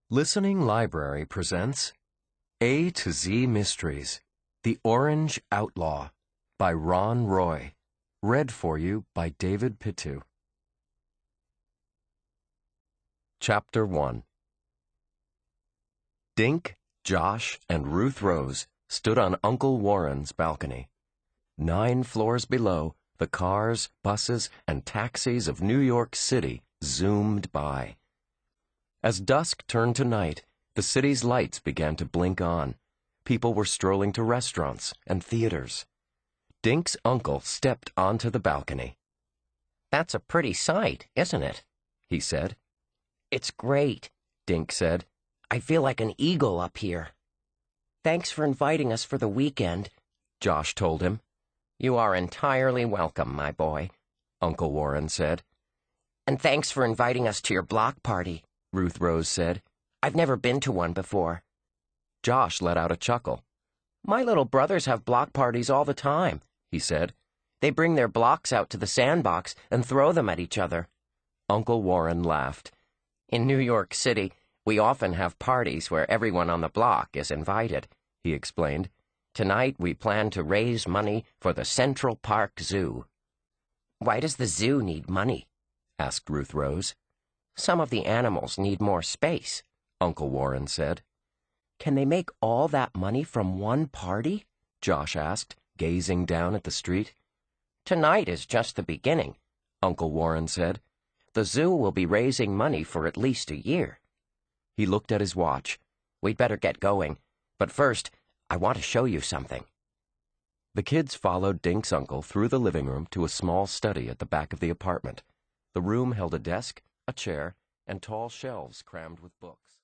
Listening Library presents A to Z Mysteries, The Orange Outlaw by Ron Roy. Read for you by David Pitu. Chapter 1. Dink, Josh, and Ruth Rose stood on Uncle Warren's balcony. 9 floors below, the cars, buses, and taxis of New York City zoomed by. As dusk turned to night, the city's lights began to blink on. People were strolling to restaurants and theaters. Dink's uncle stepped onto the balcony. "That's a pretty sight, isn't it?" he said. "It's great," Dink said. "I feel like an eagle up here." "Thanks for inviting us for the weekend," Josh told him. "You are entirely welcome, my boy," Uncle Warren said. "And thanks for inviting us to your block party," Ruth Rose said. "I've never been to one before." Josh let out a chuckle. "My little brothers have block parties all the time," he said. "They bring their blocks out to the sandbox and throw them at each other." Uncle Warren laughed. "In New York City, we often have parties where everyone on the block is invited," he explained. "Tonight we plan to raise money for the Central Park Zoo." "Why does the zoo need money?" asked Ruth Rose. "Some of the animals need more space," Uncle Warren said. "Can they make all that money from one party?" Josh asked, gazing down at the street. "Tonight is just the beginning," Uncle Warren said. "The zoo will be raising money for at least a year." He looked at his watch. "We'd better get going, but first, I want to show you something." The kids followed Dink's uncle through the living room to a small study at the back of the apartment. The room held a desk, a chair, and tall shelves crammed with books.